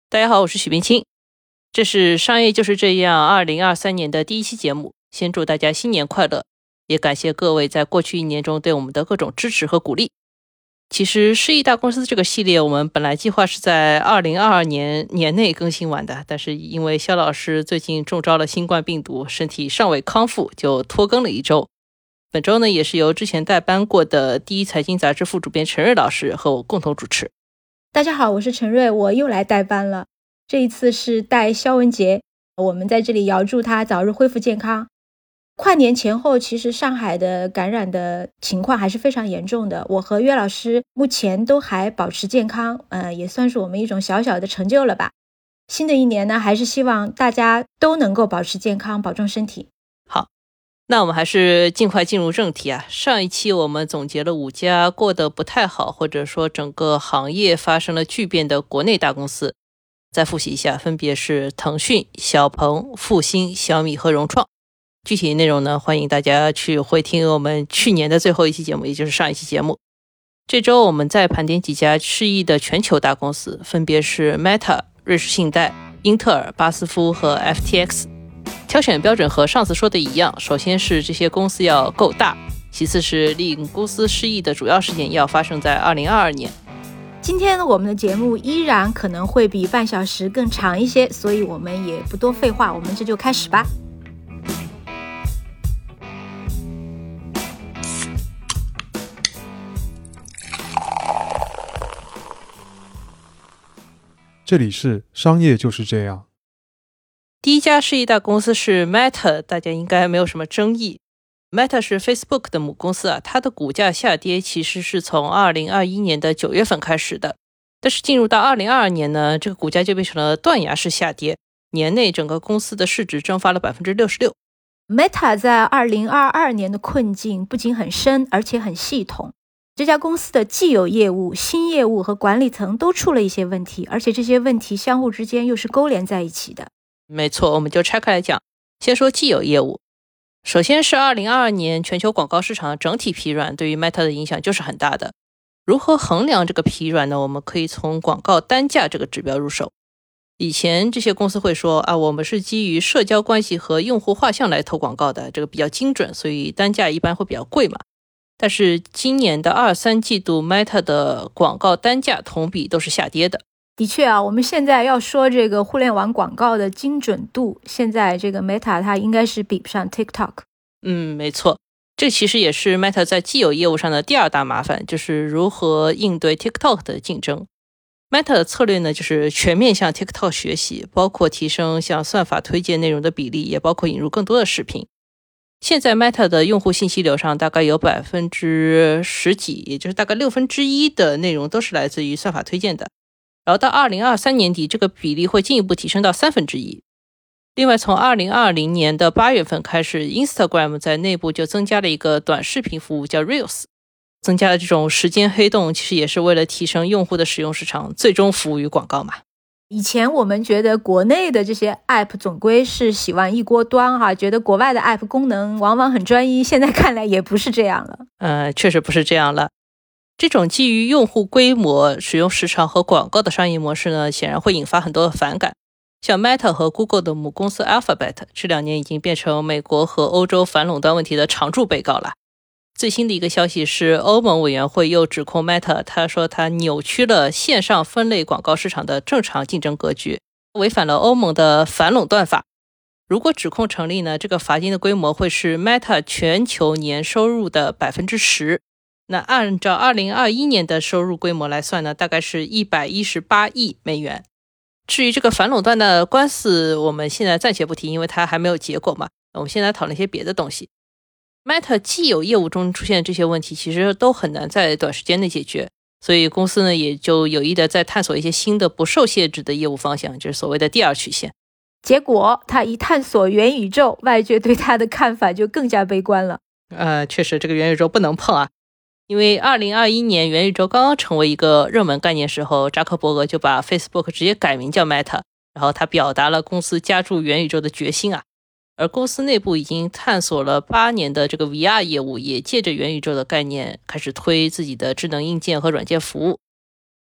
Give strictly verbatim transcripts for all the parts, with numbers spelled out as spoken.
大家好，我是许冰清，这是商业就是这样二零二三年的第一期节目。先祝大家新年快乐，也感谢各位在过去一年中对我们的各种支持和鼓励。其实失意大公司这个系列我们本来计划是在二零二二年年内更新完的，但是因为肖老师最近中招了新冠病毒，身体尚未康复，就拖更了一周。本周呢，也是由之前代班过的第一财经杂志副主编陈瑞老师和我共同主持。 大家好，我是陈瑞，我又来代班了。这一次是带肖文杰，我们在这里遥祝他早日恢复健康。跨年前后，其实上海的感染的情况还是非常严重的。我和岳老师目前都还保持健康，呃，也算是我们一种小小的成就了吧。新的一年呢，还是希望大家都能够保持健康，保重身体。 好，那我们还是尽快进入正题啊。上一期我们总结了五家过得不太好，或者说整个行业发生了巨变的国内大公司。再复习一下，分别是腾讯、小鹏、复星、小米和融创。具体内容呢，欢迎大家去回听我们去年的最后一期节目，也就是上一期节目。这周我们再盘点几家失意的全球大公司，分别是 Meta、瑞士信贷、英特尔、巴斯夫和 F T X。挑选标准和上次说的一样，首先是这些公司要够大，其次是令公司失意的主要事件要发生在二零二二年。 今天我们的节目依然可能会比半小时更长一些，所以我们也不多废话，我们这就开始吧。 这里是商业就是这样。 第一家失意大公司是 Meta， 大家应该没有什么争议。Meta 是 Facebook 的母公司啊，它的股价下跌其实是从二零二一年的九月份开始的，但是进入到二零二二年呢，这个股价就变成了断崖式下跌，年内整个公司的市值蒸发了 百分之六十六。 Meta 在二零二二年的困境不仅很深，而且很系统。这家公司的既有业务、新业务和管理层都出了一些问题，而且这些问题相互之间又是勾连在一起的。 没错，我们就拆开来讲。先说既有业务，首先是二零二二年全球广告市场整体疲软，对于 Meta 的影响就是很大的。如何衡量这个疲软呢？我们可以从广告单价这个指标入手。以前这些公司会说啊，我们是基于社交关系和用户画像来投广告的，这个比较精准，所以单价一般会比较贵嘛。但是今年的二三季度 Meta 的广告单价同比都是下跌的。 的确啊，我们现在要说这个互联网广告的精准度，现在这个 Meta 它应该是比不上 TikTok。 嗯，没错，这其实也是 Meta 在既有业务上的第二大麻烦，就是如何应对 TikTok 的竞争。Meta 的策略呢，就是全面向 TikTok 学习，包括提升像算法推荐内容的比例，也包括引入更多的视频。现在 Meta 的用户信息流上大概有百分之十几，也就是大概六分之一的内容都是来自于算法推荐的。然后到二零二三年底，这个比例会进一步提升到三分之一。另外，从二零二零年的八月份开始 ，Instagram 在内部就增加了一个短视频服务，叫 Reels。增加了这种时间黑洞，其实也是为了提升用户的使用时长，最终服务于广告嘛。 以前我们觉得国内的这些 app 总归是洗完一锅端哈，觉得国外的 app 功能往往很专一，现在看来也不是这样了。 呃，确实不是这样了。这种基于用户规模、使用时长和广告的商业模式呢，显然会引发很多的反感。像 Meta 和 Google 的母公司 Alphabet 这两年已经变成美国和欧洲反垄断问题的常驻被告了。最新的一个消息是，欧盟委员会又指控 Meta， 他说他扭曲了线上分类广告市场的正常竞争格局，违反了欧盟的反垄断法。如果指控成立呢，这个罚金的规模会是 Meta 全球年收入的 百分之十。那按照二零二一年的收入规模来算呢，大概是一百一十八亿美元。至于这个反垄断的官司，我们现在暂且不提，因为它还没有结果嘛。我们现在讨论一些别的东西。Meta 既有业务中出现这些问题，其实都很难在短时间内解决，所以公司呢也就有意的在探索一些新的不受限制的业务方向，就是所谓的第二曲线。 结果他一探索元宇宙，外界对他的看法就更加悲观了。 呃，确实这个元宇宙不能碰啊。因为二零二一年元宇宙刚刚成为一个热门概念时候，扎克伯格就把 Facebook 直接改名叫 Meta， 然后他表达了公司加入元宇宙的决心啊。而公司内部已经探索了八年的这个 V R 业务，也借着元宇宙的概念开始推自己的智能硬件和软件服务。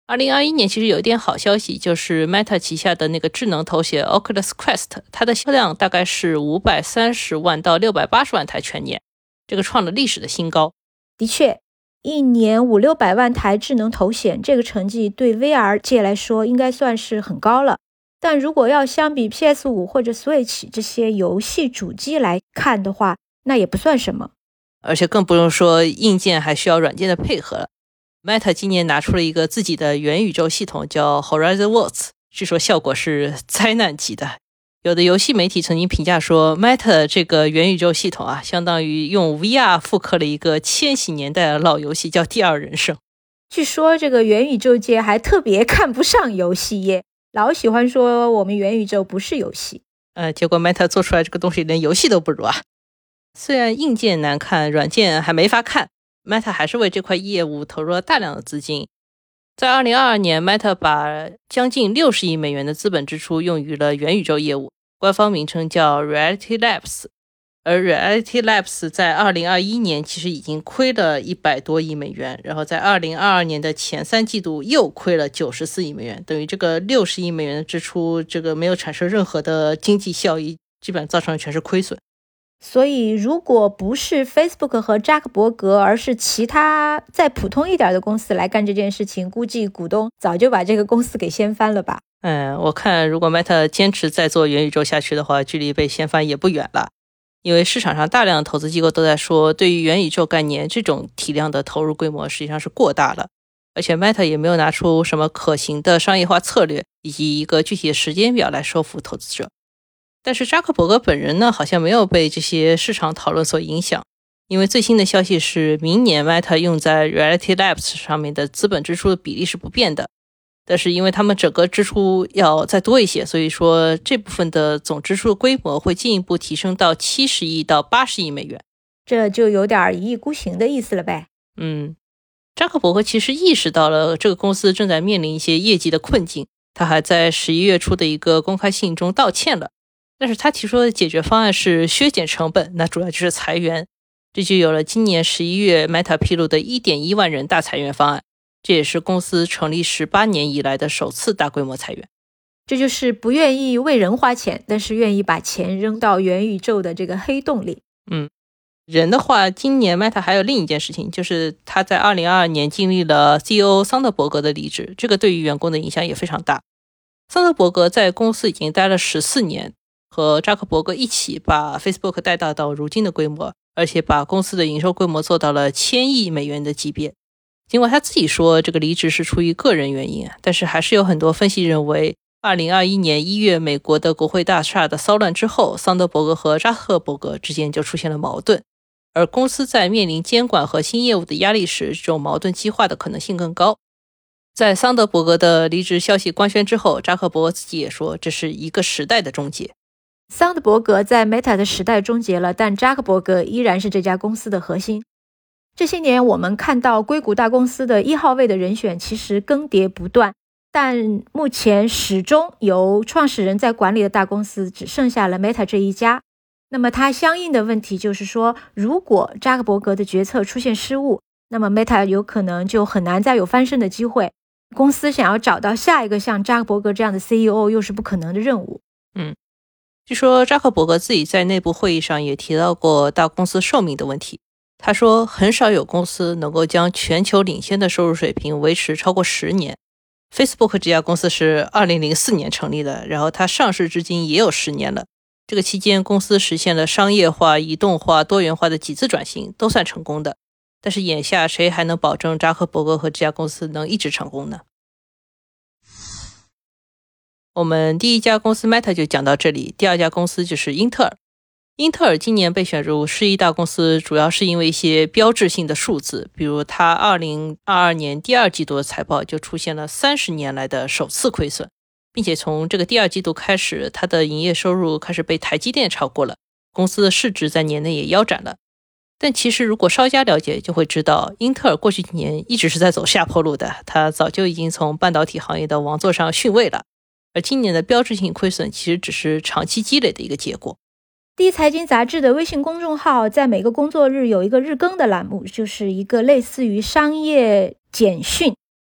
二零二一年其实有一点好消息，就是 Meta 旗下的那个智能头显 Oculus Quest， 它的销量大概是五百三十万到六百八十万台全年，这个创了历史的新高。 的确，一年五六百万台智能头显，这个成绩对 V R 界来说应该算是很高了。但如果要相比 P S 五 或者 Switch 这些游戏主机来看的话，那也不算什么。 而且更不用说硬件还需要软件的配合了。Meta 今年拿出了一个自己的元宇宙系统，叫 Horizon Worlds， 据说效果是灾难级的。有的游戏媒体曾经评价说 Meta 这个元宇宙系统啊，相当于用 V R 复刻了一个千禧年代的老游戏，叫第二人生。 据说这个元宇宙界还特别看不上游戏业，老喜欢说我们元宇宙不是游戏。 呃，结果 Meta 做出来这个东西连游戏都不如啊。虽然硬件难看，软件还没法看， Meta 还是为这块业务投入了大量的资金。在二零二二年 Meta 把将近六十亿美元的资本支出用于了元宇宙业务，官方名称叫 Reality Labs。 而 Reality Labs 在二零二一年其实已经亏了一百多亿美元，然后在二零二二年的前三季度又亏了九十四亿美元，等于这个六十亿美元的支出这个没有产生任何的经济效益，基本上造成的全是亏损。 所以如果不是 Facebook 和扎克伯格，而是其他再普通一点的公司来干这件事情，估计股东早就把这个公司给掀翻了吧。 嗯，我看如果 Meta 坚持再做元宇宙下去的话，距离被掀翻也不远了。因为市场上大量的投资机构都在说，对于元宇宙概念这种体量的投入规模实际上是过大了，而且 Meta 也没有拿出什么可行的商业化策略以及一个具体的时间表来说服投资者。但是扎克伯格本人呢，好像没有被这些市场讨论所影响，因为最新的消息是，明年 Meta 用在 Reality Labs 上面的资本支出的比例是不变的，但是因为他们整个支出要再多一些，所以说这部分的总支出的规模会进一步提升到七十亿到八十亿美元， 这就有点一意孤行的意思了呗。 嗯，扎克伯格其实意识到了这个公司正在面临一些业绩的困境，他还在十一月初的一个公开信中道歉了。但是他提出的解决方案是削减成本，那主要就是裁员，这就有了今年十一月 Meta 披露的 一点一万人大裁员方案，这也是公司成立十八年以来的首次大规模裁员。 这就是不愿意为人花钱，但是愿意把钱扔到元宇宙的这个黑洞里。 嗯，人的话，今年 Meta 还有另一件事情，就是他在二零二二年经历了 C E O 桑德伯格的离职，这个对于员工的影响也非常大。桑德伯格在公司已经待了十四年，和扎克伯格一起把 Facebook 带大到如今的规模，而且把公司的营收规模做到了千亿美元的级别。尽管他自己说这个离职是出于个人原因，但是还是有很多分析认为，二零二一年一月美国的国会大厦的骚乱之后，桑德伯格和扎克伯格之间就出现了矛盾，而公司在面临监管和新业务的压力时，这种矛盾激化的可能性更高。在桑德伯格的离职消息官宣之后，扎克伯格自己也说，这是一个时代的终结。 桑德伯格在 Meta 的时代终结了，但扎克伯格依然是这家公司的核心。这些年我们看到硅谷大公司的一号位的人选其实更迭不断，但目前始终由创始人在管理的大公司只剩下了 Meta 这一家。那么它相应的问题就是说，如果扎克伯格的决策出现失误，那么 Meta 有可能就很难再有翻身的机会。公司想要找到下一个像扎克伯格这样的 C E O 又是不可能的任务。 嗯，据说扎克伯格自己在内部会议上也提到过大公司寿命的问题。他说，很少有公司能够将全球领先的收入水平维持超过十年。Facebook 这家公司是二零零四年成立的，然后它上市至今也有十年了。这个期间，公司实现了商业化、移动化、多元化的几次转型，都算成功的。但是眼下谁还能保证扎克伯格和这家公司能一直成功呢？我们第一家公司 Meta 就讲到这里，第二家公司就是英特尔。英特尔今年被选入世一大公司，主要是因为一些标志性的数字，比如它二零二二年第二季度的财报就出现了三十年来的首次亏损，并且从这个第二季度开始，它的营业收入开始被台积电超过了，公司的市值在年内也腰斩了。但其实如果稍加了解就会知道，英特尔过去几年一直是在走下坡路的，它早就已经从半导体行业的王座上逊位了，而今年的标志性亏损其实只是长期积累的一个结果。 第一财经杂志的微信公众号在每个工作日有一个日更的栏目，就是一个类似于商业简讯，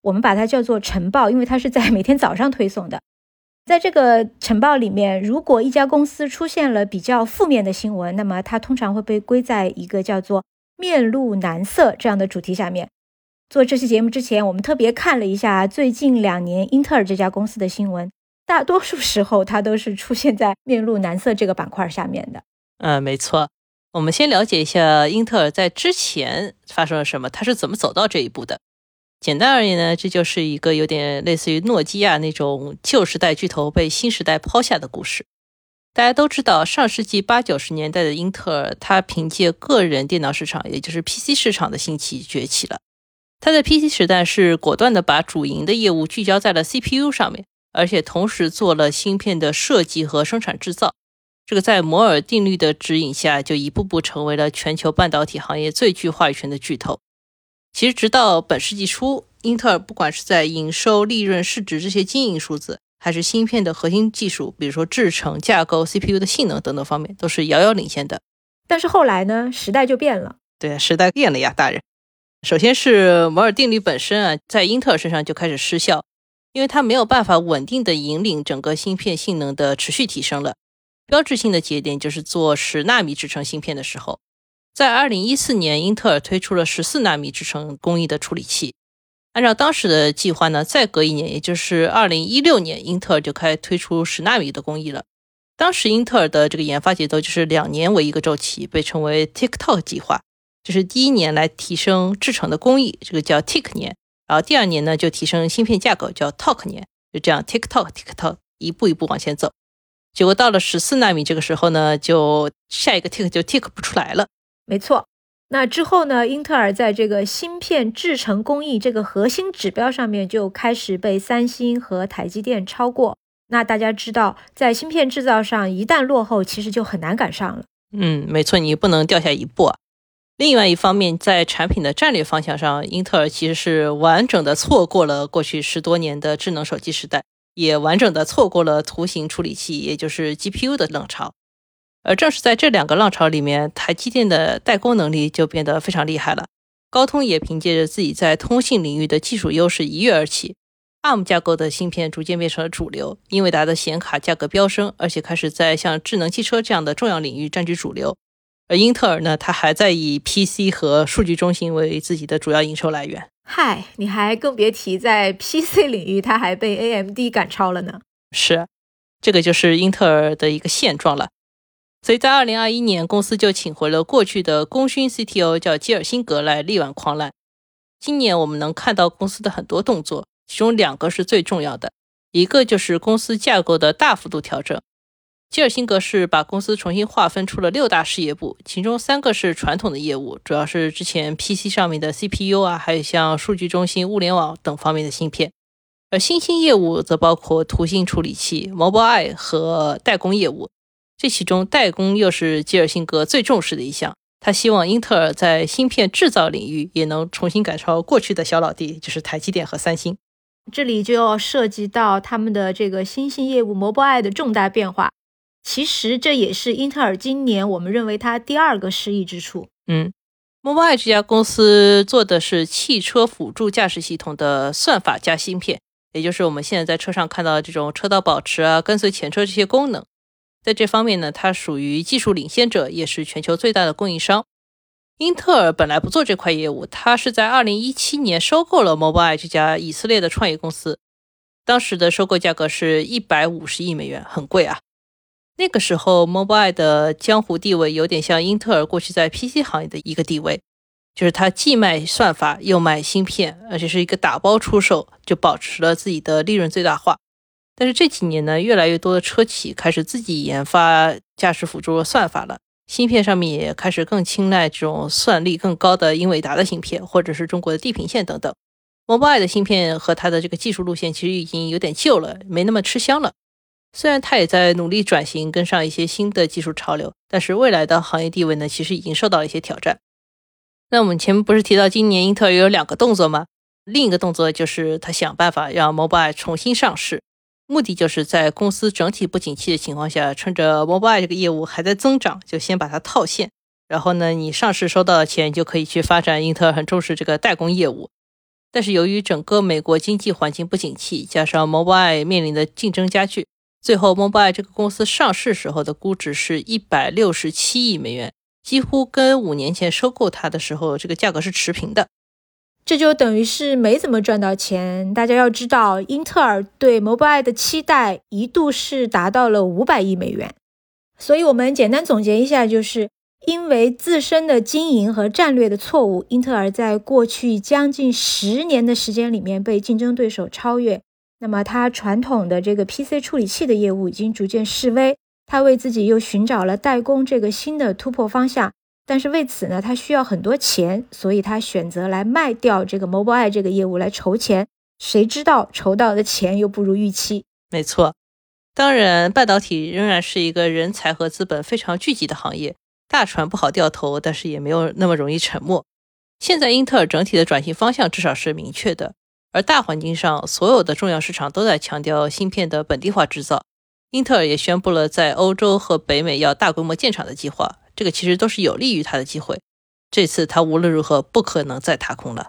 我们把它叫做晨报，因为它是在每天早上推送的。在这个晨报里面，如果一家公司出现了比较负面的新闻，那么它通常会被归在一个叫做面露难色这样的主题下面。做这期节目之前，我们特别看了一下最近两年英特尔这家公司的新闻，大多数时候它都是出现在面露难色这个板块下面的。 嗯，没错。我们先了解一下英特尔在之前发生了什么，它是怎么走到这一步的。简单而言呢，这就是一个有点类似于诺基亚那种旧时代巨头被新时代抛下的故事。大家都知道，上世纪八九十年代的英特尔，它凭借个人电脑市场，也就是 P C 市场的兴起崛起了。它在 P C 时代是果断地把主营的业务聚焦在了 C P U 上面，而且同时做了芯片的设计和生产制造。这个在摩尔定律的指引下，就一步步成为了全球半导体行业最具话语权的巨头。其实直到本世纪初，英特尔不管是在营收、利润、市值这些经营数字，还是芯片的核心技术，比如说制程、架构、C P U 的性能等等方面，都是遥遥领先的。 但是后来呢，时代就变了。 对，时代变了呀，大人。首先是摩尔定律本身啊，在英特尔身上就开始失效，因为它没有办法稳定的引领整个芯片性能的持续提升了。标志性的节点就是做十纳米制程芯片的时候，在二零一四年，英特尔推出了十四纳米制程工艺的处理器。按照当时的计划呢，再隔一年，也就是二零一六年，英特尔就开推出十纳米的工艺了。当时英特尔的这个研发节奏就是两年为一个周期，被称为 Tick-Tock 计划。这是第一年来提升制程的工艺，这个叫 Tick 年，然后第二年呢就提升芯片架构，叫 Tock 年，就这样 Tick-Tock Tick-Tock 一步一步往前走。结果到了十四纳米这个时候呢，就下一个 Tick 就 Tick 不出来了。 没错。那之后呢，英特尔在这个芯片制程工艺这个核心指标上面就开始被三星和台积电超过。那大家知道，在芯片制造上一旦落后，其实就很难赶上了。 嗯，没错，你不能掉下一步啊。另外一方面，在产品的战略方向上，英特尔其实是完整的错过了过去十多年的智能手机时代，也完整的错过了图形处理器，也就是 G P U 的浪潮。而正是在这两个浪潮里面，台积电的代工能力就变得非常厉害了。高通也凭借着自己在通信领域的技术优势一跃而起， A R M 架构的芯片逐渐变成了主流，英伟达的显卡价格飙升，而且开始在像智能汽车这样的重要领域占据主流。而英特尔呢，它还在以 P C 和数据中心为自己的主要营收来源。 嗨，你还更别提在 P C 领域它还被 A M D 赶超了呢。 是，这个就是英特尔的一个现状了。所以在二零二一年，公司就请回了过去的功勋 C T O 叫基尔辛格来力挽狂澜。今年我们能看到公司的很多动作，其中两个是最重要的，一个就是公司架构的大幅度调整。基尔辛格是把公司重新划分出了六大事业部，其中三个是传统的业务，主要是之前 P C 上面的 C P U 啊，还有像数据中心、物联网等方面的芯片。而新兴业务则包括图形处理器、Mobileye 和代工业务。这其中代工又是基尔辛格最重视的一项，他希望英特尔在芯片制造领域也能重新赶超过去的小老弟，就是台积电和三星。 这里就要涉及到他们的这个新兴业务 Mobileye 的重大变化。其实这也是英特尔今年我们认为它第二个失意之处。 嗯 Mobileye 这家公司做的是汽车辅助驾驶系统的算法加芯片，也就是我们现在在车上看到的这种车道保持啊、跟随前车这些功能。在这方面呢，它属于技术领先者，也是全球最大的供应商。英特尔本来不做这块业务，它是在二零一七年收购了 Mobileye 这家以色列的创业公司，当时的收购价格是一百五十亿美元，很贵啊。那个时候 Mobileye 的江湖地位有点像英特尔过去在 P C 行业的一个地位，就是它既卖算法又卖芯片，而且是一个打包出售，就保持了自己的利润最大化。但是这几年呢，越来越多的车企开始自己研发驾驶辅助算法了，芯片上面也开始更青睐这种算力更高的英伟达的芯片，或者是中国的地平线等等。Mobileye 的芯片和它的这个技术路线其实已经有点旧了，没那么吃香了。虽然它也在努力转型，跟上一些新的技术潮流，但是未来的行业地位呢，其实已经受到了一些挑战。那我们前面不是提到今年英特尔有两个动作吗？另一个动作就是他想办法让 Mobileye 重新上市，目的就是在公司整体不景气的情况下，趁着 Mobileye 这个业务还在增长，就先把它套现，然后呢，你上市收到的钱就可以去发展英特尔很重视这个代工业务。 但是由于整个美国经济环境不景气，加上 Mobileye 面临的竞争加剧，最后 Mobileye 这个公司上市时候的估值是一百六十七亿美元，几乎跟五年前收购它的时候这个价格是持平的。 这就等于是没怎么赚到钱。大家要知道，英特尔对 Mobileye 的期待一度是达到了五百亿美元。所以我们简单总结一下，就是因为自身的经营和战略的错误，英特尔在过去将近十年的时间里面被竞争对手超越。那么它传统的这个 P C 处理器的业务已经逐渐式微，它为自己又寻找了代工这个新的突破方向。但是为此呢，他需要很多钱，所以他选择来卖掉这个 Mobileye 这个业务来筹钱，谁知道筹到的钱又不如预期。 没错，当然半导体仍然是一个人才和资本非常聚集的行业，大船不好掉头，但是也没有那么容易沉没。现在英特尔整体的转型方向至少是明确的，而大环境上所有的重要市场都在强调芯片的本地化制造。英特尔也宣布了在欧洲和北美要大规模建厂的计划，这个其实都是有利于他的机会。这次他无论如何不可能再踏空了。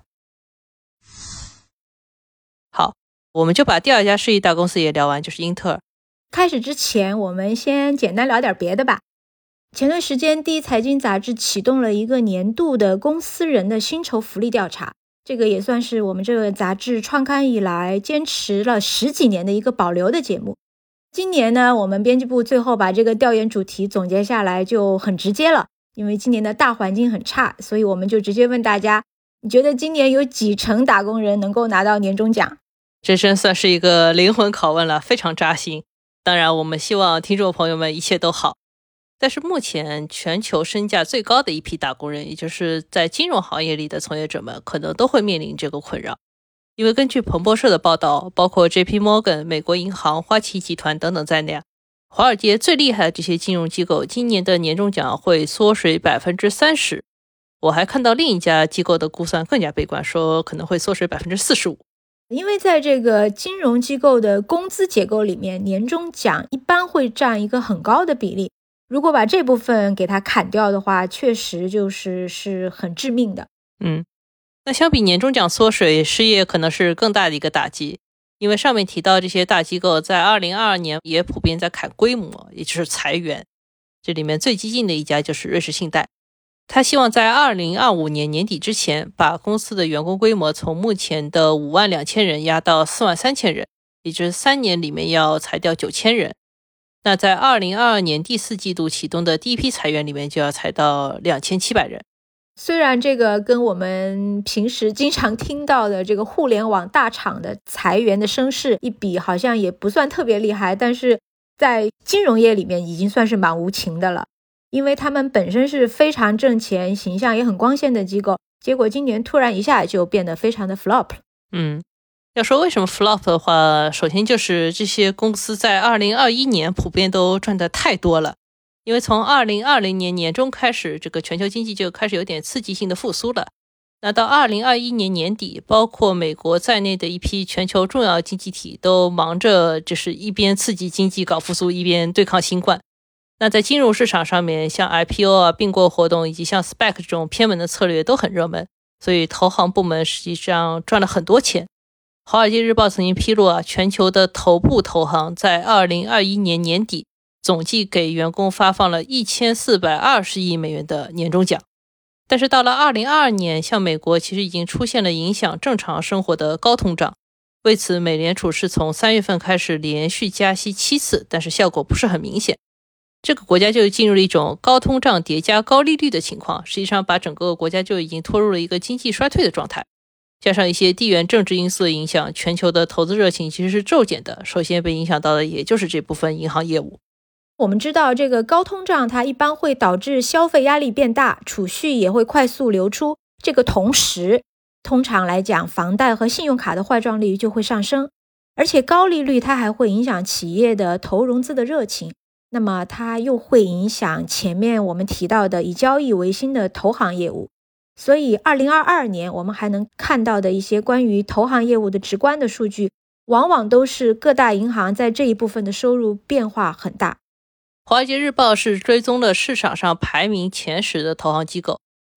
好，我们就把第二家世纪大公司也聊完，就是英特尔。 开始之前，我们先简单聊点别的吧。前段时间，第一财经杂志启动了一个年度的公司人的薪酬福利调查，这个也算是我们这个杂志创刊以来坚持了十几年的一个保留的节目。今年呢，我们编辑部最后把这个调研主题总结下来就很直接了，因为今年的大环境很差，所以我们就直接问大家，你觉得今年有几成打工人能够拿到年终奖？ 这真算是一个灵魂拷问了，非常扎心。当然我们希望听众朋友们一切都好。但是目前全球身价最高的一批打工人，也就是在金融行业里的从业者们，可能都会面临这个困扰。因为根据彭博社的报道，包括 J P Morgan、美国银行、花旗集团等等在内，华尔街最厉害的这些金融机构今年的年终奖会缩水 百分之三十。 我还看到另一家机构的估算更加悲观，说可能会缩水 百分之四十五。 因为在这个金融机构的工资结构里面，年终奖一般会占一个很高的比例，如果把这部分给它砍掉的话，确实就是是很致命的。 嗯，那相比年终奖缩水，失业可能是更大的一个打击。因为上面提到这些大机构在二零二二年也普遍在砍规模，也就是裁员。这里面最激进的一家就是瑞士信贷，他希望在二零二五年年底之前把公司的员工规模从目前的五万两千人压到四万三千人，也就是三年里面要裁掉九千人。那在二零二二年第四季度启动的第一批裁员里面就要裁到两千七百人。 虽然这个跟我们平时经常听到的这个互联网大厂的裁员的声势一比，好像也不算特别厉害，但是在金融业里面已经算是蛮无情的了。因为他们本身是非常挣钱、形象也很光鲜的机构，结果今年突然一下就变得非常的 flop。 嗯，要说为什么 flop 的话，首先就是这些公司在二零二一年普遍都赚得太多了。因为从二零二零年年中开始，这个全球经济就开始有点刺激性的复苏了。那到二零二一年年底，包括美国在内的一批全球重要经济体都忙着就是一边刺激经济搞复苏，一边对抗新冠。那在金融市场上面，像 I P O 啊、并购活动以及像 S P A C 这种偏门的策略都很热门，所以投行部门实际上赚了很多钱。华尔街日报曾经披露啊，全球的头部投行在二零二一年年底总计给员工发放了一千四百二十亿美元的年终奖。但是到了二零二二年，像美国其实已经出现了影响正常生活的高通胀。为此，美联储是从三月份开始连续加息七次，但是效果不是很明显。这个国家就进入了一种高通胀叠加高利率的情况，实际上把整个国家就已经拖入了一个经济衰退的状态。加上一些地缘政治因素的影响，全球的投资热情其实是骤减的，首先被影响到的也就是这部分银行业务。 我们知道这个高通胀它一般会导致消费压力变大，储蓄也会快速流出，这个同时通常来讲房贷和信用卡的坏账率就会上升，而且高利率它还会影响企业的投融资的热情，那么它又会影响前面我们提到的以交易为新的投行业务。所以二零二二年我们还能看到的一些关于投行业务的直观的数据，往往都是各大银行在这一部分的收入变化很大。 华尔街日报是追踪了市场上排名前十的投行机构，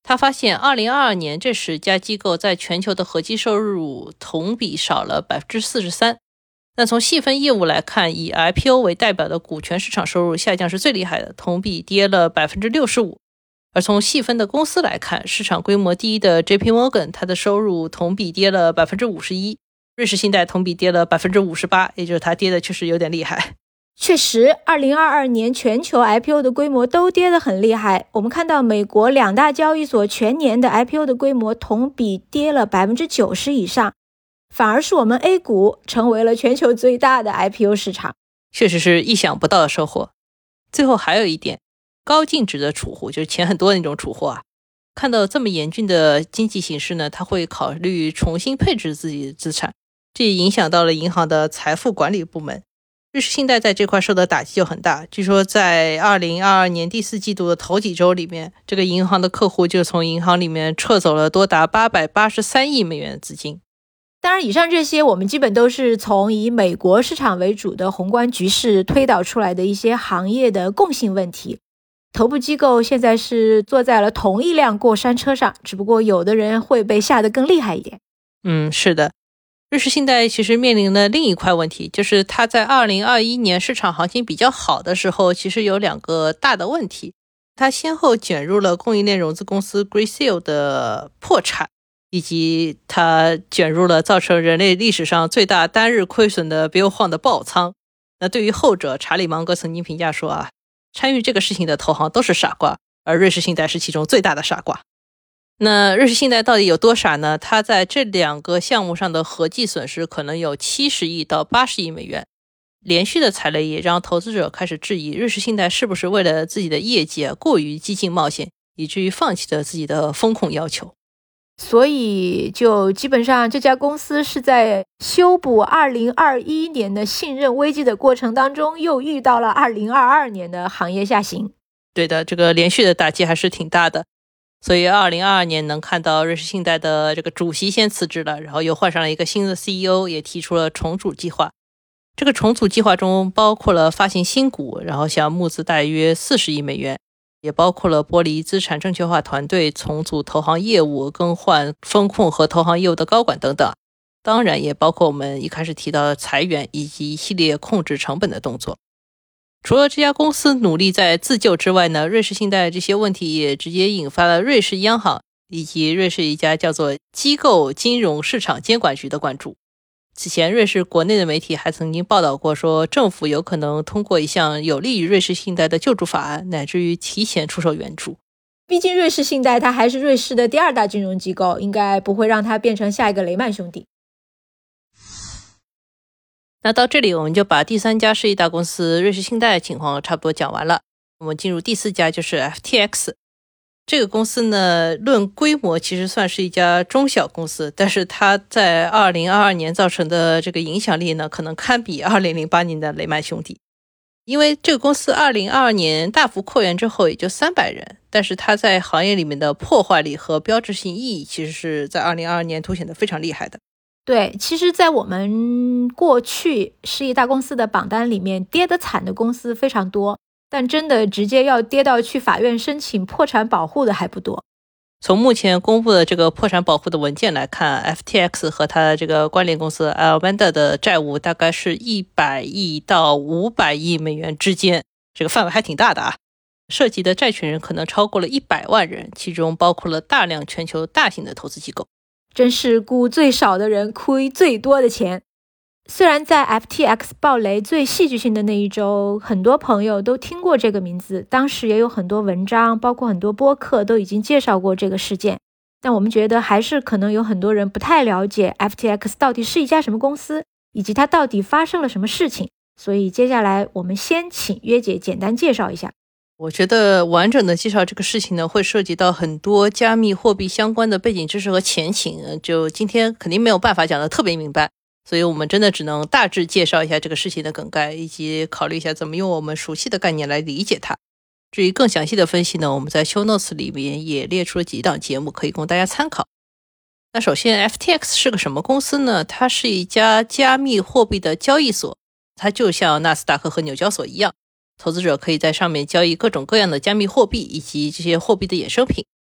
他发现二零二二年这十家机构在全球的合计收入同比少了 百分之四十三。 那从细分业务来看，以 I P O 为代表的股权市场收入下降是最厉害的，同比跌了 百分之六十五。 而从细分的公司来看，市场规模第一的 J P Morgan 它的收入同比跌了 百分之五十一， 瑞士信贷同比跌了 百分之五十八， 也就是它跌的确实有点厉害。 确实二零二二年全球 I P O 的规模都跌得很厉害，我们看到美国两大交易所全年的 I P O 的规模同比跌了 百分之九十 以上，反而是我们 A 股成为了全球最大的 I P O 市场， 确实是意想不到的收获。最后还有一点，高净值的储户，就是钱很多的那种储户啊，看到这么严峻的经济形势呢，他会考虑重新配置自己的资产，这也影响到了银行的财富管理部门。瑞士信贷在这块受的打击就很大，据说在二零二二年第四季度的头几周里面，这个银行的客户就从银行里面撤走了多达八百八十三亿美元的资金。 当然以上这些我们基本都是从以美国市场为主的宏观局势推导出来的一些行业的共性问题。头部机构现在是坐在了同一辆过山车上，只不过有的人会被吓得更厉害一点。 嗯，是的。瑞士信贷其实面临了另一块问题，就是它在二零二一年市场行情比较好的时候，其实有两个大的问题。它先后卷入了供应链融资公司 Greensill 的破产，以及它卷入了造成人类历史上最大单日亏损的 Bill Huang 的爆仓。那对于后者，查理芒格曾经评价说啊，参与这个事情的投行都是傻瓜，而瑞士信贷是其中最大的傻瓜。那瑞士信贷到底有多傻呢？它在这两个项目上的合计损失可能有七十亿到八十亿美元。连续的踩雷也让投资者开始质疑瑞士信贷是不是为了自己的业绩啊过于激进冒险，以至于放弃了自己的风控要求。 所以就基本上这家公司是在修补二零二一年的信任危机的过程当中，又遇到了二零二二年的行业下行。 对的，这个连续的打击还是挺大的。所以二零二二年能看到瑞士信贷的这个主席先辞职了，然后又换上了一个新的 C E O， 也提出了重组计划。这个重组计划中包括了发行新股，然后想募资大约四十亿美元，也包括了剥离资产证券化团队，重组投行业务，更换风控和投行业务的高管等等。当然也包括我们一开始提到的裁员以及一系列控制成本的动作。除了这家公司努力在自救之外呢，瑞士信贷这些问题也直接引发了瑞士央行以及瑞士一家叫做机构金融市场监管局的关注。此前瑞士国内的媒体还曾经报道过，说政府有可能通过一项有利于瑞士信贷的救助法案，乃至于提前出手援助。 毕竟瑞士信贷它还是瑞士的第二大金融机构，应该不会让它变成下一个雷曼兄弟。 那到这里我们就把第三家世纪大公司瑞士信贷的情况差不多讲完了。我们进入第四家，就是 F T X。 这个公司呢，论规模其实算是一家中小公司，但是它在二零二二年造成的这个影响力呢，可能堪比二零零八年的雷曼兄弟。因为这个公司二零二二年大幅扩员之后也就三百人，但是它在行业里面的破坏力和标志性意义其实是在二零二二年凸显得非常厉害的。 对，其实在我们过去世纪大公司的榜单里面，跌得惨的公司非常多，但真的直接要跌到去法院申请破产保护的还不多。 从目前公布的这个破产保护的文件来看， F T X 和它的这个关联公司 Alameda 的债务大概是一百亿到五百亿美元之间，这个范围还挺大的啊。涉及的债权人可能超过了一百万人，其中包括了大量全球大型的投资机构。 真是雇最少的人亏最多的钱。虽然在 F T X 爆雷最戏剧性的那一周，很多朋友都听过这个名字，当时也有很多文章，包括很多播客都已经介绍过这个事件，但我们觉得还是可能有很多人不太了解 F T X 到底是一家什么公司，以及它到底发生了什么事情，所以接下来我们先请约姐简单介绍一下。 我觉得完整的介绍这个事情呢，会涉及到很多加密货币相关的背景知识和前情，就今天肯定没有办法讲得特别明白，所以我们真的只能大致介绍一下这个事情的梗概，以及考虑一下怎么用我们熟悉的概念来理解它。至于更详细的分析呢，我们在 show notes 里面也列出了几档节目可以供大家参考。那首先 F T X 是个什么公司呢？它是一家加密货币的交易所，它就像纳斯达克和纽交所一样，投资者可以在上面交易各种各样的加密货币以及这些货币的衍生品。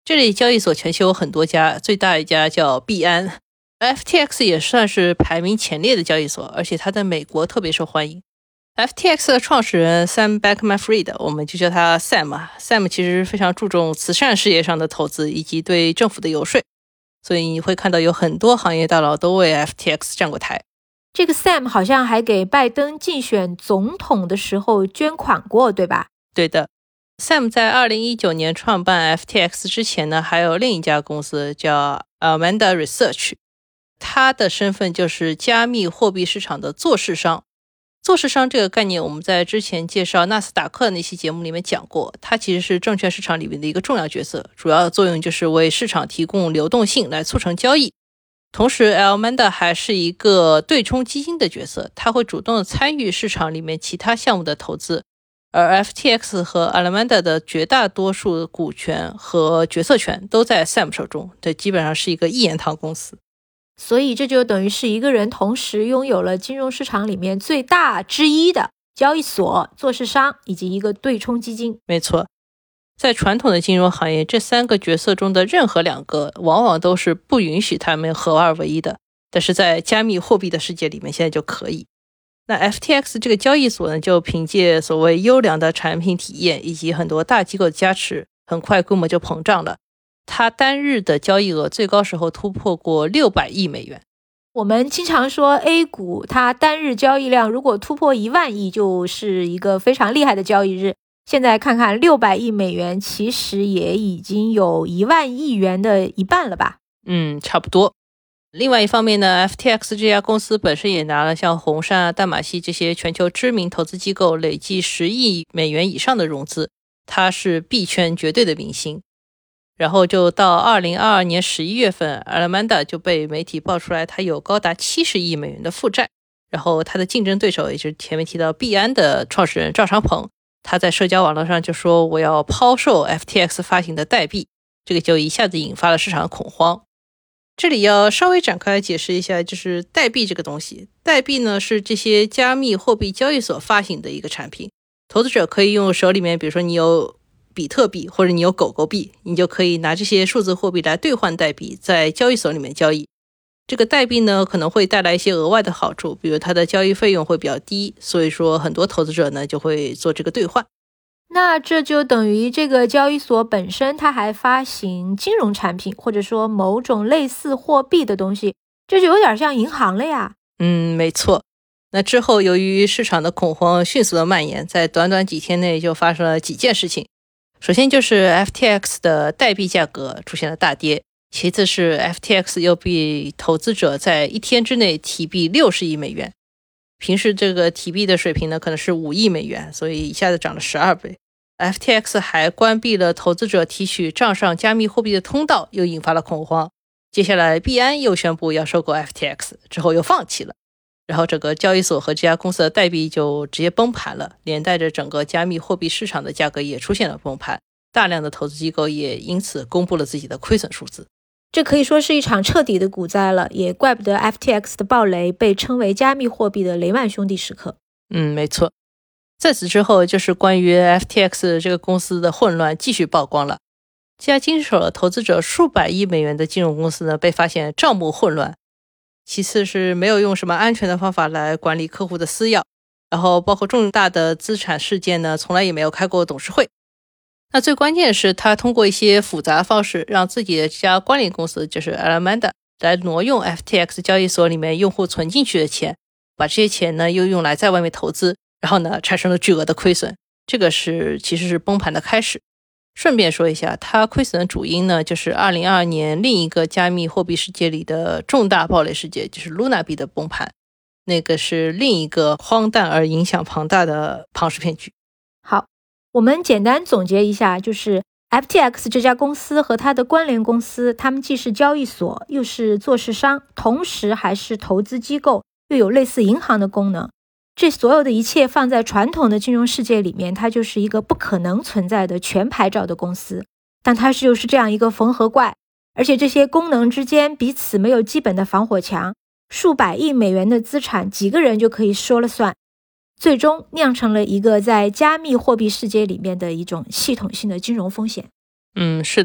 这类交易所全球有很多家，最大一家叫币安。F T X 也算是排名前列的交易所，而且它在美国特别受欢迎。F T X 的创始人 Sam Bankman-Fried， 我们就叫他 Sam。 Sam 其实非常注重慈善事业上的投资以及对政府的游说，所以你会看到有很多行业大佬都为 F T X 站过台。 这个 Sam 好像还给拜登竞选总统的时候捐款过，对吧？ 对的。Sam 在二零一九年创办 F T X 之前呢，还有另一家公司叫 Alameda Research， 他的身份就是加密货币市场的做市商。做市商这个概念我们在之前介绍纳斯达克那期节目里面讲过，它其实是证券市场里面的一个重要角色，主要的作用就是为市场提供流动性来促成交易。同时 Alameda 还是一个对冲基金的角色，它会主动的参与市场里面其他项目的投资，而 F T X 和 Alameda 的绝大多数股权和决策权都在 Sam 手中，这基本上是一个一言堂公司。 所以这就等于是一个人同时拥有了金融市场里面最大之一的交易所、做市商以及一个对冲基金。 没错，在传统的金融行业，这三个角色中的任何两个往往都是不允许他们合二为一的，但是在加密货币的世界里面现在就可以。那 F T X 这个交易所呢，就凭借所谓优良的产品体验以及很多大机构的加持，很快规模就膨胀了。它单日的交易额最高时候突破过六百亿美元。 我们经常说 A 股它单日交易量如果突破一万亿就是一个非常厉害的交易日，现在看看六百亿美元其实也已经有一万亿元的一半了吧。 嗯，差不多。另外一方面呢， F T X 这家公司本身也拿了像红杉啊、淡马锡这些全球知名投资机构累计十亿美元以上的融资，它是币圈绝对的明星。然后就到二零二二年十一月份 Alameda 就被媒体爆出来它有高达七十亿美元的负债。然后它的竞争对手也就是前面提到币安的创始人赵长鹏，他在社交网络上就说我要抛售 F T X 发行的代币，这个就一下子引发了市场的恐慌。这里要稍微展开解释一下，就是代币这个东西。代币呢是这些加密货币交易所发行的一个产品，投资者可以用手里面，比如说你有比特币或者你有狗狗币，你就可以拿这些数字货币来兑换代币，在交易所里面交易。这个代币呢可能会带来一些额外的好处，比如它的交易费用会比较低，所以说很多投资者呢就会做这个兑换。 那这就等于这个交易所本身它还发行金融产品，或者说某种类似货币的东西，这就有点像银行了呀。 嗯，没错。那之后由于市场的恐慌迅速的蔓延，在短短几天内就发生了几件事情。首先就是 F T X 的代币价格出现了大跌，其次是 F T X 又被投资者在一天之内提币六十亿美元，平时这个提币的水平呢可能是五亿美元，所以一下子涨了十二倍。F T X 还关闭了投资者提取账上加密货币的通道，又引发了恐慌。接下来币安又宣布要收购 F T X， 之后又放弃了，然后整个交易所和这家公司的代币就直接崩盘了，连带着整个加密货币市场的价格也出现了崩盘，大量的投资机构也因此公布了自己的亏损数字。 这可以说是一场彻底的股灾了，也怪不得 F T X 的暴雷被称为加密货币的雷曼兄弟时刻。 嗯，没错。在此之后就是关于 F T X 这个公司的混乱继续曝光了。这家经手了投资者数百亿美元的金融公司呢，被发现账目混乱，其次是没有用什么安全的方法来管理客户的私钥，然后包括重大的资产事件呢，从来也没有开过董事会。那最关键的是他通过一些复杂的方式让自己的这家关联公司就是 Alameda 来挪用 F T X 交易所里面用户存进去的钱，把这些钱呢又用来在外面投资，然后呢产生了巨额的亏损，这个是其实是崩盘的开始。顺便说一下，它亏损的主因呢就是二零二二年另一个加密货币世界里的重大暴雷事件，就是 Luna 币的崩盘，那个是另一个荒诞而影响庞大的庞氏骗局。 好，我们简单总结一下，就是 F T X 这家公司和它的关联公司，他们既是交易所又是做市商，同时还是投资机构，又有类似银行的功能。这所有的一切放在传统的金融世界里面，它就是一个不可能存在的全牌照的公司，但它就是这样一个缝合怪，而且这些功能之间彼此没有基本的防火墙，数百亿美元的资产几个人就可以说了算，最终酿成了一个在加密货币世界里面的一种系统性的金融风险。 嗯，是的。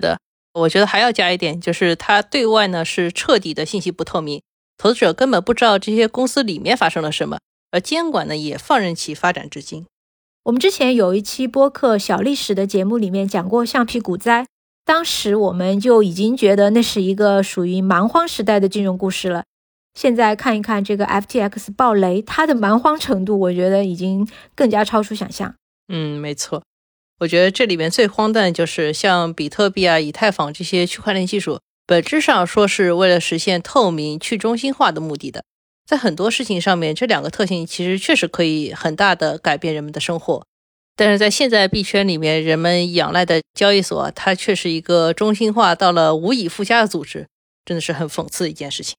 我觉得还要加一点，就是它对外呢是彻底的信息不透明，投资者根本不知道这些公司里面发生了什么，而监管呢也放任其发展至今。 我们之前有一期播客小历史的节目里面讲过橡皮股灾，当时我们就已经觉得那是一个属于蛮荒时代的金融故事了。现在看一看这个 F T X 爆雷，它的蛮荒程度我觉得已经更加超出想象。 嗯，没错。我觉得这里面最荒诞的就是像比特币啊、以太坊这些区块链技术，本质上说是为了实现透明、去中心化的目的的。在很多事情上面，这两个特性其实确实可以很大的改变人们的生活。但是在现在币圈里面，人们仰赖的交易所，它却是一个中心化到了无以复加的组织，真的是很讽刺的一件事情。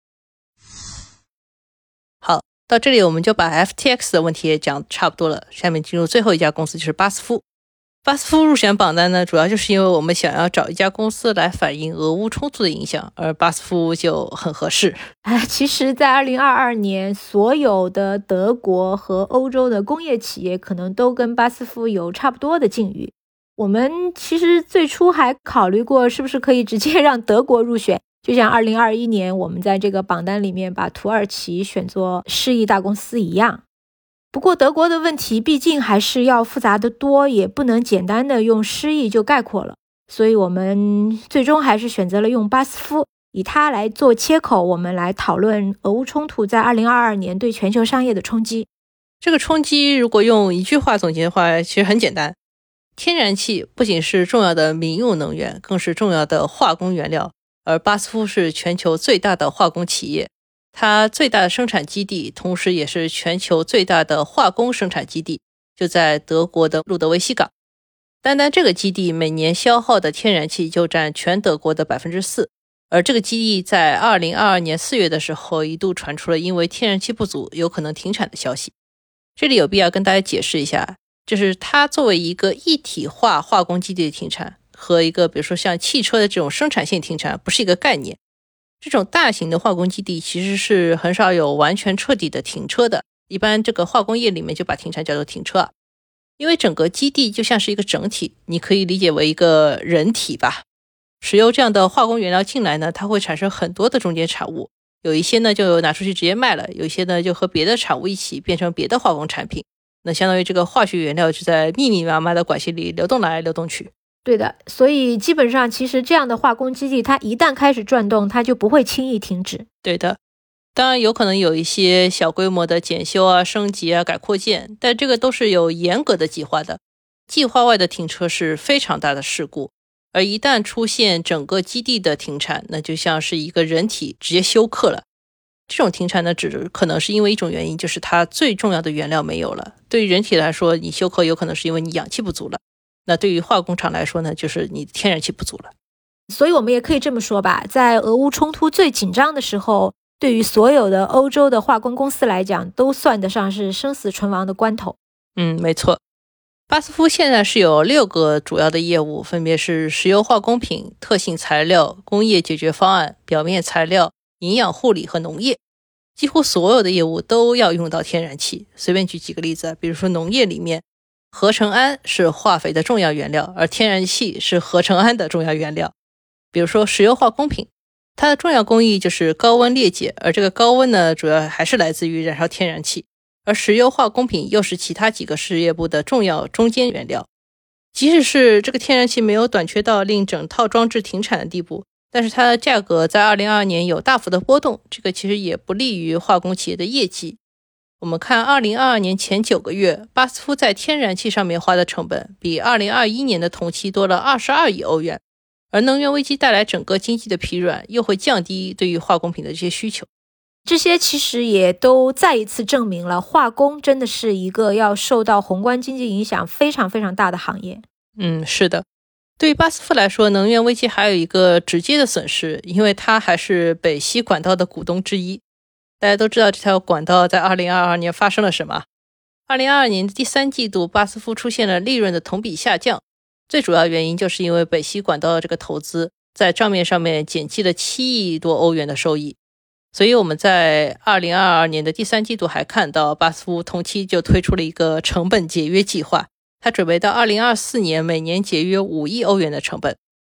好，到这里我们就把 F T X 的问题也讲差不多了，下面进入最后一家公司，就是巴斯夫。巴斯夫入选榜单呢，主要就是因为我们想要找一家公司来反映俄乌冲突的影响，而巴斯夫就很合适。 哎，其实在二零二二年，所有的德国和欧洲的工业企业可能都跟巴斯夫有差不多的境遇。我们其实最初还考虑过是不是可以直接让德国入选，就像二零二一年我们在这个榜单里面把土耳其选作世亿大公司一样。不过德国的问题毕竟还是要复杂的多，也不能简单的用失意就概括了，所以我们最终还是选择了用巴斯夫，以它来做切口，我们来讨论俄乌冲突在二零二二年对全球商业的冲击。 这个冲击如果用一句话总结的话，其实很简单，天然气不仅是重要的民用能源，更是重要的化工原料，而巴斯夫是全球最大的化工企业，它最大的生产基地，同时也是全球最大的化工生产基地，就在德国的路德维希港。单单这个基地每年消耗的天然气就占全德国的 百分之四， 而这个基地在二零二二年四月的时候一度传出了因为天然气不足有可能停产的消息。这里有必要跟大家解释一下，就是它作为一个一体化化工基地的停产，和一个比如说像汽车的这种生产线停产不是一个概念。这种大型的化工基地其实是很少有完全彻底的停车的，一般这个化工业里面就把停产叫做停车啊。因为整个基地就像是一个整体，你可以理解为一个人体吧。石油这样的化工原料进来呢，它会产生很多的中间产物，有一些呢就拿出去直接卖了，有一些呢就和别的产物一起变成别的化工产品，那相当于这个化学原料就在密密麻麻的管线里流动来流动去。 对的，所以基本上其实这样的化工基地它一旦开始转动，它就不会轻易停止。 对的，当然有可能有一些小规模的检修啊、升级啊、改扩建，但这个都是有严格的计划的，计划外的停车是非常大的事故，而一旦出现整个基地的停产，那就像是一个人体直接休克了。这种停产呢，只可能是因为一种原因，就是它最重要的原料没有了。对于人体来说，你休克有可能是因为你氧气不足了，那对于化工厂来说呢，就是你天然气不足了。 所以我们也可以这么说吧，在俄乌冲突最紧张的时候，对于所有的欧洲的化工公司来讲，都算得上是生死存亡的关头。 嗯，没错。巴斯夫现在是有六个主要的业务，分别是石油化工品、特性材料、工业解决方案、表面材料、营养护理和农业。几乎所有的业务都要用到天然气。随便举几个例子，比如说农业里面，合成氨是化肥的重要原料，而天然气是合成氨的重要原料。比如说石油化工品，它的重要工艺就是高温裂解，而这个高温呢，主要还是来自于燃烧天然气。而石油化工品又是其他几个事业部的重要中间原料。即使是这个天然气没有短缺到令整套装置停产的地步，但是它的价格在二零二二年有大幅的波动，这个其实也不利于化工企业的业绩。我们看二零二二年前九个月，巴斯夫在天然气上面花的成本比二零二一年的同期多了二十二亿欧元，而能源危机带来整个经济的疲软，又会降低对于化工品的这些需求。 这些其实也都再一次证明了化工真的是一个要受到宏观经济影响非常非常大的行业。 嗯，是的。对于巴斯夫来说，能源危机还有一个直接的损失，因为它还是北溪管道的股东之一。大家都知道这条管道在二零二二年发生了什么。二零二二年的第三季度，巴斯夫出现了利润的同比下降，最主要原因就是因为北溪管道的这个投资在账面上面减记了七亿多欧元的收益。所以我们在二零二二年的第三季度还看到巴斯夫同期就推出了一个成本节约计划，他准备到二零二四年每年节约五亿欧元的成本。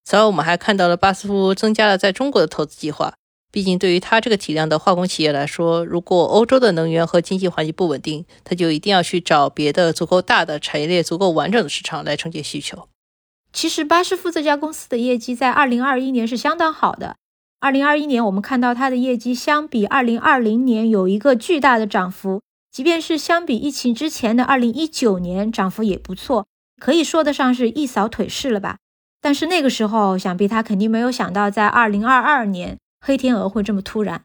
此外，我们还看到了巴斯夫增加了在中国的投资计划。毕竟对于它这个体量的化工企业来说，如果欧洲的能源和经济环境不稳定，它就一定要去找别的足够大的产业链足够完整的市场来承接需求。 其实巴斯夫这家公司的业绩在二零二一年是相当好的。二零二一年我们看到它的业绩相比二零二零年有一个巨大的涨幅，即便是相比疫情之前的二零一九年，涨幅也不错，可以说得上是一扫颓势了吧。但是那个时候想必他肯定没有想到在二零二二年黑天鹅会这么突然。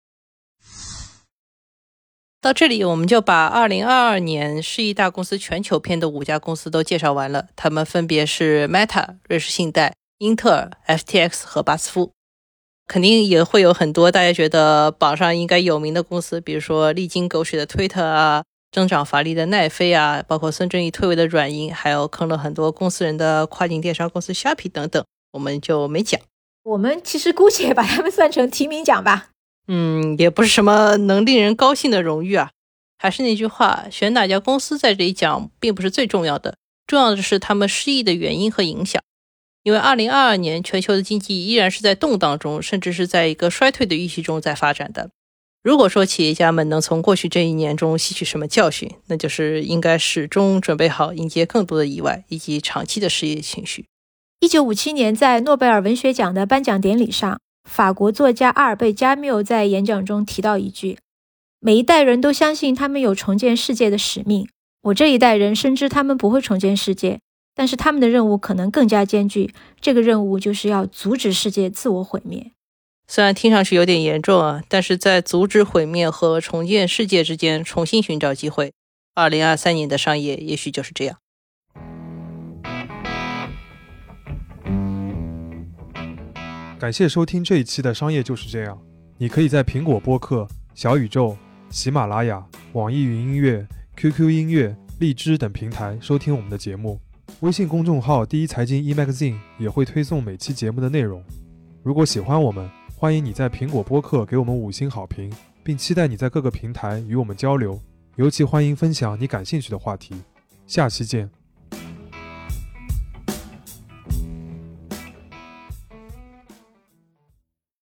到这里我们就把二零二二年世纪大公司全球篇的五家公司都介绍完了，他们分别是 Meta、瑞士信贷、英特尔、F T X 和巴斯夫。肯定也会有很多大家觉得榜上应该有名的公司，比如说历经狗血的 Twitter 啊，增长乏力的奈飞啊，包括孙正义退位的软银，还有坑了很多公司人的跨境电商公司 Shopee 等等，我们就没讲。 我们其实姑且把他们算成提名奖吧。 嗯，也不是什么能令人高兴的荣誉啊。还是那句话，选哪家公司在这里讲并不是最重要的，重要的是他们失意的原因和影响。因为二零二二年全球的经济依然是在动荡中，甚至是在一个衰退的预期中在发展的。如果说企业家们能从过去这一年中吸取什么教训，那就是应该始终准备好迎接更多的意外以及长期的失业情绪。 一九五七年在诺贝尔文学奖的颁奖典礼上，法国作家阿尔贝·加缪在演讲中提到一句：每一代人都相信他们有重建世界的使命，我这一代人深知他们不会重建世界，但是他们的任务可能更加艰巨，这个任务就是要阻止世界自我毁灭。 虽然听上去有点严重啊，但是在阻止毁灭和重建世界之间重新寻找机会，二零二三年的商业也许就是这样。 感谢收听这一期的商业就是这样。你可以在苹果播客、小宇宙、喜马拉雅、网易云音乐、Q Q 音乐、荔枝等平台收听我们的节目。微信公众号第一财经 e-magazine 也会推送每期节目的内容。如果喜欢我们，欢迎你在苹果播客给我们五星好评，并期待你在各个平台与我们交流，尤其欢迎分享你感兴趣的话题。下期见。